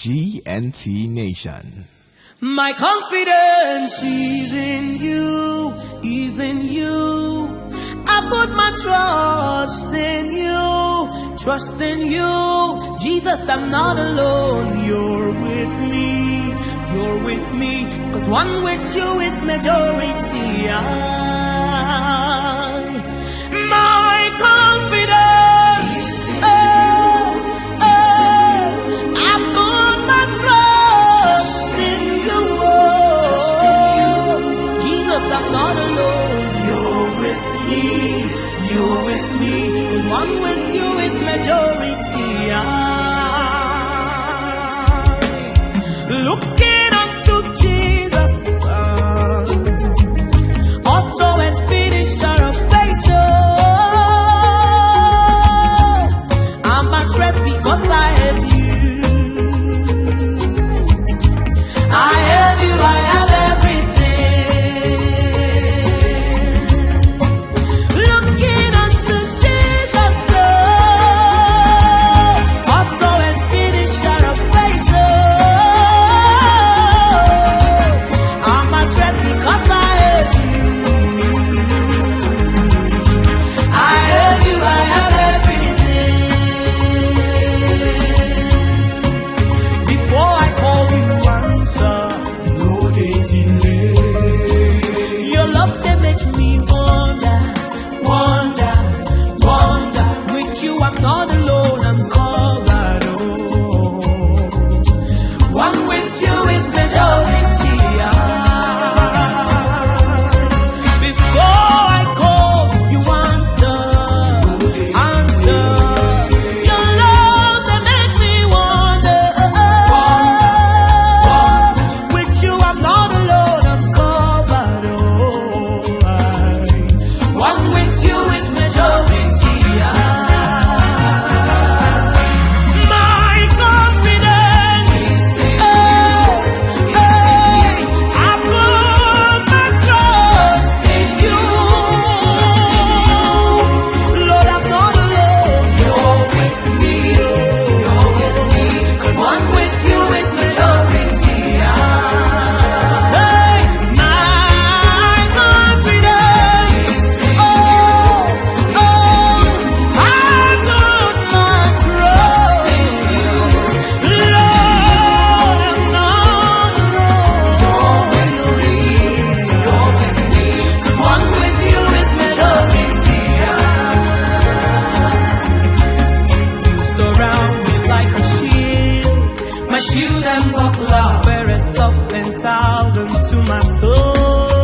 GNT Nation. My confidence is in you, is in you. I put my trust in you, trust in you. Jesus, I'm not alone. You're with me, you're with me. 'Cause one with you is majority. My confidence, I put my trust in you. Jesus, I'm not alone. You're with me, you're with me. 'Cause one with you is majority. Looking unto Jesus, author and finisher of faith. I'm at rest because I have you. I have you, I have everything. Looking unto Jesus, author and finisher of faith. I'm at rest because I have you. I have you, I have everything. Before I call you answer, no they delay. Your love they make me wonder, wonder, wonder. With you I'm not alone, I'm covered. Oh, one with you is majority. Before I call you answer, answer. Your love they make me wonder. With you I'm not alone, I'm covered. Oh, one with you is majority. My confidence, I put my trust in you. Lord, I'm not alone. You're with me, you're with me. 'Cause one with you is majority. Hey, my confidence, I put my trust in you. Lord, I'm not alone. You're with me, you're with me. 'Cause one with you is majority. You surround me like a shield, my shield and buckler, fairest of 10,000 to my soul.